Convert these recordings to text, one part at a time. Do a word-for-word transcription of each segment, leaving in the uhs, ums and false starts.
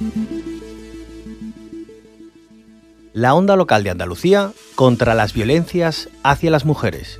La Onda Local de Andalucía contra las violencias hacia las mujeres.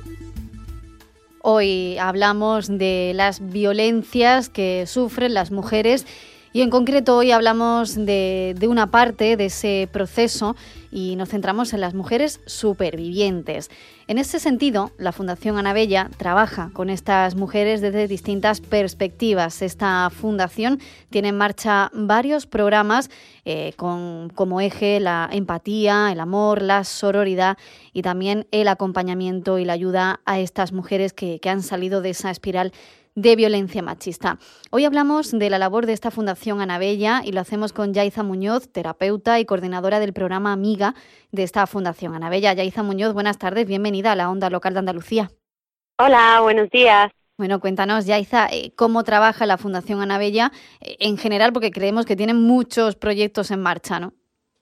Hoy hablamos de las violencias que sufren las mujeres y en concreto hoy hablamos de, de una parte de ese proceso y nos centramos en las mujeres supervivientes. En ese sentido, la Fundación Ana Bella trabaja con estas mujeres desde distintas perspectivas. Esta fundación tiene en marcha varios programas eh, con como eje la empatía, el amor, la sororidad y también el acompañamiento y la ayuda a estas mujeres que, que han salido de esa espiral de violencia machista. Hoy hablamos de la labor de esta Fundación Ana Bella y lo hacemos con Yaiza Muñoz, terapeuta y coordinadora del programa Amiga de esta Fundación Ana Bella. Yaiza Muñoz, buenas tardes, bienvenida a la Onda Local de Andalucía. Hola, buenos días. Bueno, cuéntanos, Yaiza, cómo trabaja la Fundación Ana Bella en general, porque creemos que tienen muchos proyectos en marcha, ¿no?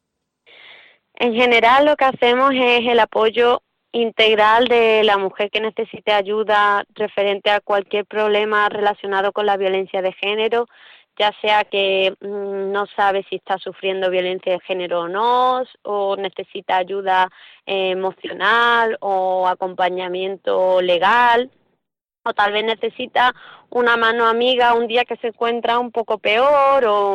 En general lo que hacemos es el apoyo integral de la mujer que necesite ayuda referente a cualquier problema relacionado con la violencia de género, ya sea que mmm, no sabe si está sufriendo violencia de género o no, o necesita ayuda eh, emocional o acompañamiento legal, o tal vez necesita una mano amiga un día que se encuentra un poco peor, o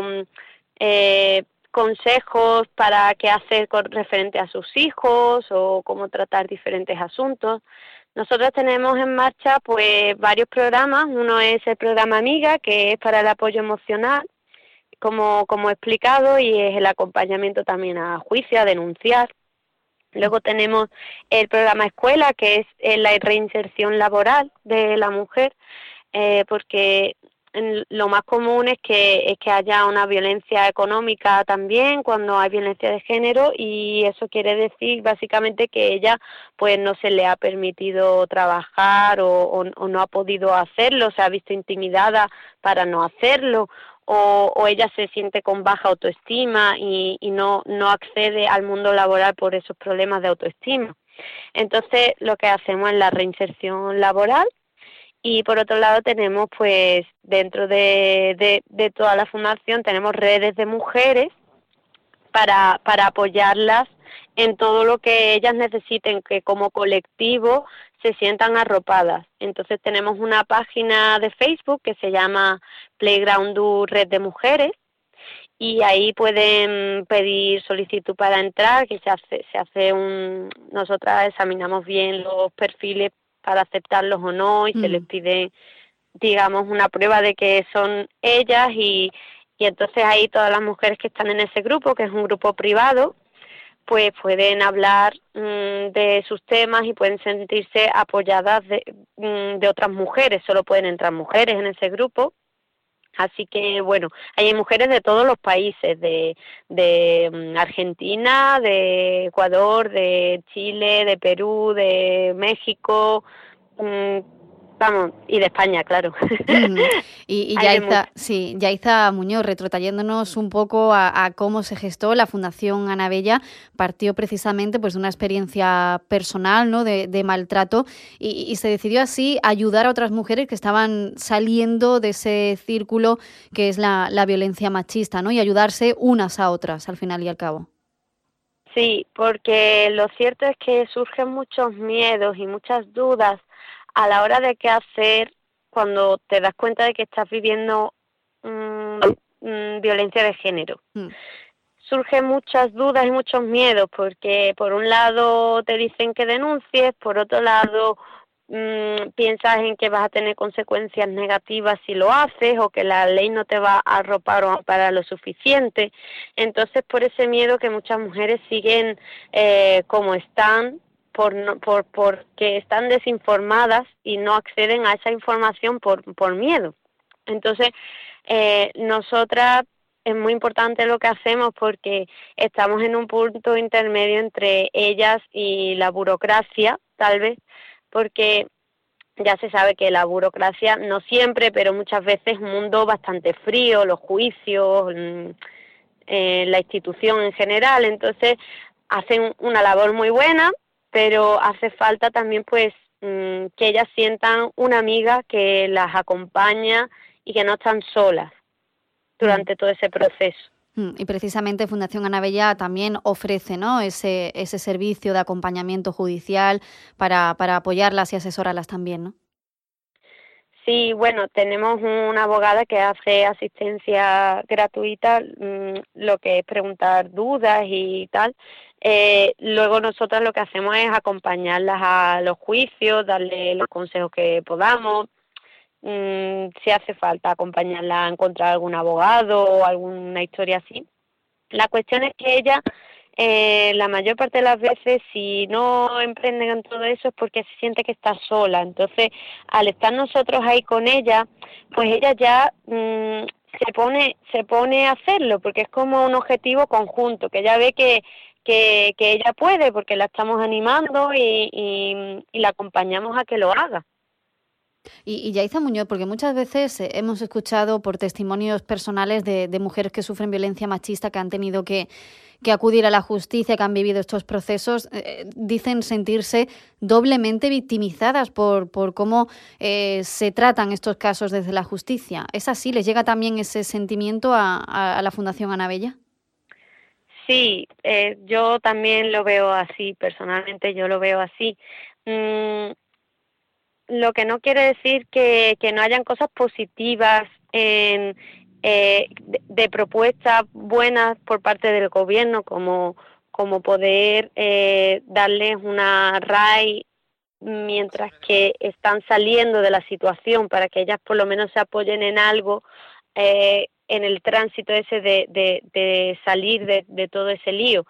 eh, consejos para qué hacer con referente a sus hijos o cómo tratar diferentes asuntos. Nosotros tenemos en marcha pues varios programas. Uno es el programa Amiga, que es para el apoyo emocional, como, como he explicado, y es el acompañamiento también a juicio, a denunciar. Luego tenemos el programa Escuela, que es eh, la reinserción laboral de la mujer, eh, porque lo más común es que es que haya una violencia económica también cuando hay violencia de género, y eso quiere decir básicamente que ella pues no se le ha permitido trabajar o, o, o no ha podido hacerlo, se ha visto intimidada para no hacerlo, o, o ella se siente con baja autoestima y, y no, no accede al mundo laboral por esos problemas de autoestima. Entonces lo que hacemos es la reinserción laboral. Y por otro lado tenemos, pues, dentro de, de, de toda la fundación, tenemos redes de mujeres para, para apoyarlas en todo lo que ellas necesiten, que como colectivo se sientan arropadas. Entonces tenemos una página de Facebook que se llama Playground Du Red de Mujeres, y ahí pueden pedir solicitud para entrar, que se hace, se hace un... Nosotras examinamos bien los perfiles para aceptarlos o no, y mm. se les pide, digamos, una prueba de que son ellas, y, y entonces ahí todas las mujeres que están en ese grupo, que es un grupo privado, pues pueden hablar mmm, de sus temas y pueden sentirse apoyadas de, mmm, de otras mujeres. Solo pueden entrar mujeres en ese grupo. Así que, bueno, hay mujeres de todos los países, de, de Argentina, de Ecuador, de Chile, de Perú, de México, mmm, vamos, y de España, claro. Mm. Y, y Yaiza, sí, Yaiza Muñoz, retrotrayéndonos un poco a, a cómo se gestó la Fundación Ana Bella, partió precisamente pues de una experiencia personal, ¿no?, de, de maltrato, y, y se decidió así ayudar a otras mujeres que estaban saliendo de ese círculo que es la, la violencia machista, ¿no?, y ayudarse unas a otras, al final y al cabo. Sí, porque lo cierto es que surgen muchos miedos y muchas dudas a la hora de qué hacer cuando te das cuenta de que estás viviendo mmm, mmm, violencia de género. Mm. Surgen muchas dudas y muchos miedos, porque por un lado te dicen que denuncies, por otro lado mmm, piensas en que vas a tener consecuencias negativas si lo haces, o que la ley no te va a arropar o amparar lo suficiente. Entonces, por ese miedo que muchas mujeres siguen eh, como están, Por, no, por porque están desinformadas y no acceden a esa información por, por miedo. Entonces, eh, nosotras es muy importante lo que hacemos, porque estamos en un punto intermedio entre ellas y la burocracia, tal vez, porque ya se sabe que la burocracia, no siempre, pero muchas veces es un mundo bastante frío, los juicios, eh, la institución en general. Entonces, hacen una labor muy buena, pero hace falta también pues mmm, que ellas sientan una amiga que las acompaña y que no están solas durante todo ese proceso. Y precisamente Fundación Anabella también ofrece, ¿no?, ese, ese servicio de acompañamiento judicial para, para apoyarlas y asesorarlas también, ¿no? Sí, bueno, tenemos una abogada que hace asistencia gratuita, mmm, lo que es preguntar dudas y tal. Eh, luego nosotras lo que hacemos es acompañarlas a los juicios, darle los consejos que podamos. Mm, si hace falta acompañarla a encontrar algún abogado o alguna historia así. La cuestión es que ella, eh, la mayor parte de las veces, si no emprenden en todo eso es porque se siente que está sola. Entonces, al estar nosotros ahí con ella, pues ella ya mm, se pone se pone a hacerlo, porque es como un objetivo conjunto, que ella ve que que, que ella puede, porque la estamos animando y, y, y la acompañamos a que lo haga. Y, y Yaiza Muñoz, porque muchas veces eh, hemos escuchado por testimonios personales de, de mujeres que sufren violencia machista, que han tenido que, que acudir a la justicia, que han vivido estos procesos, eh, dicen sentirse doblemente victimizadas por, por cómo eh, se tratan estos casos desde la justicia. ¿Es así? ¿Les llega también ese sentimiento a, a, a la Fundación Anabella? Sí, eh, yo también lo veo así, personalmente yo lo veo así. Mm, Lo que no quiere decir que, que no hayan cosas positivas en, eh, de, de propuestas buenas por parte del gobierno, como, como poder eh, darles una R A I mientras que están saliendo de la situación, para que ellas por lo menos se apoyen en algo, eh, en el tránsito ese de, de, de salir de, de todo ese lío.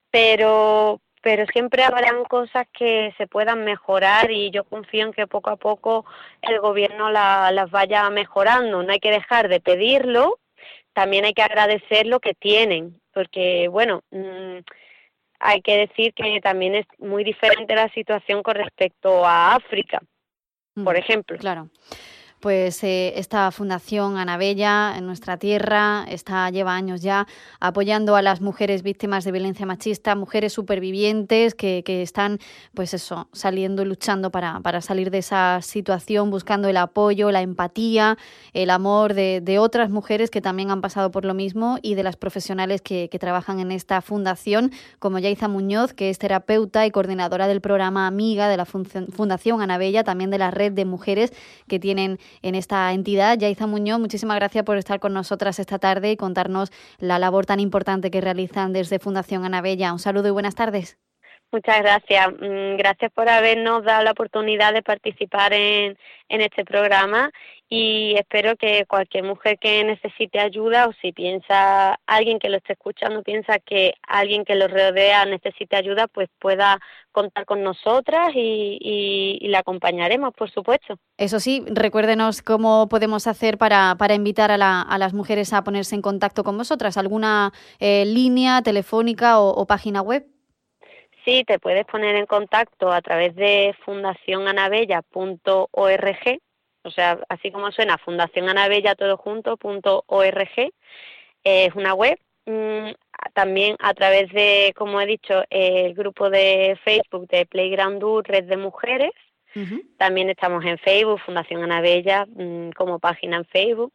Pero... pero siempre habrán cosas que se puedan mejorar y yo confío en que poco a poco el gobierno la, las vaya mejorando. No hay que dejar de pedirlo, también hay que agradecer lo que tienen, porque, bueno, mmm, hay que decir que también es muy diferente la situación con respecto a África, mm, por ejemplo. Claro. Pues eh, esta Fundación Anabella en nuestra tierra está, lleva años ya apoyando a las mujeres víctimas de violencia machista, mujeres supervivientes que, que están, pues eso, saliendo y luchando para, para salir de esa situación, buscando el apoyo, la empatía, el amor de, de otras mujeres que también han pasado por lo mismo y de las profesionales que, que trabajan en esta fundación, como Yaiza Muñoz, que es terapeuta y coordinadora del programa Amiga de la Fundación Anabella, también de la red de mujeres que tienen en esta entidad. Yaiza Muñoz, muchísimas gracias por estar con nosotras esta tarde y contarnos la labor tan importante que realizan desde Fundación Anabella. Un saludo y buenas tardes. Muchas gracias. Gracias por habernos dado la oportunidad de participar en, en este programa y espero que cualquier mujer que necesite ayuda o si piensa, alguien que lo esté escuchando piensa que alguien que lo rodea necesite ayuda, pues pueda contar con nosotras y, y, y la acompañaremos, por supuesto. Eso sí, recuérdenos cómo podemos hacer para, para invitar a, la, a las mujeres a ponerse en contacto con vosotras. ¿Alguna eh, línea telefónica o, o página web? Sí, te puedes poner en contacto a través de fundación anabella punto org, o sea, así como suena, Fundación Anabella todo junto, punto org, eh, es una web. Mm, también a través de, como he dicho, eh, el grupo de Facebook de Playground U, Red de Mujeres. Uh-huh. También estamos en Facebook, Fundación Anabella, mmm, como página en Facebook.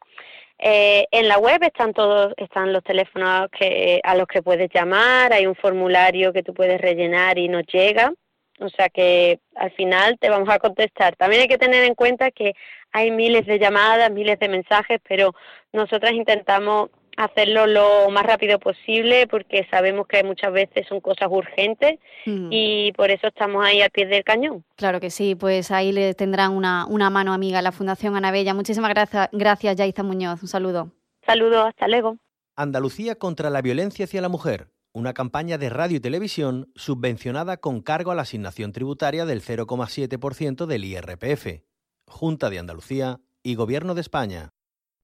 Eh, en la web están todos, están los teléfonos que, a los que puedes llamar, hay un formulario que tú puedes rellenar y nos llega, o sea que al final te vamos a contestar. También hay que tener en cuenta que hay miles de llamadas, miles de mensajes, pero nosotras intentamos hacerlo lo más rápido posible porque sabemos que muchas veces son cosas urgentes mm. y por eso estamos ahí al pie del cañón. Claro que sí, pues ahí le tendrán una, una mano amiga a la Fundación Anabella. Muchísimas gracias, gracias Yaiza Muñoz. Un saludo. Saludos, hasta luego. Andalucía contra la violencia hacia la mujer. Una campaña de radio y televisión subvencionada con cargo a la asignación tributaria del cero coma siete por ciento del I R P F. Junta de Andalucía y Gobierno de España.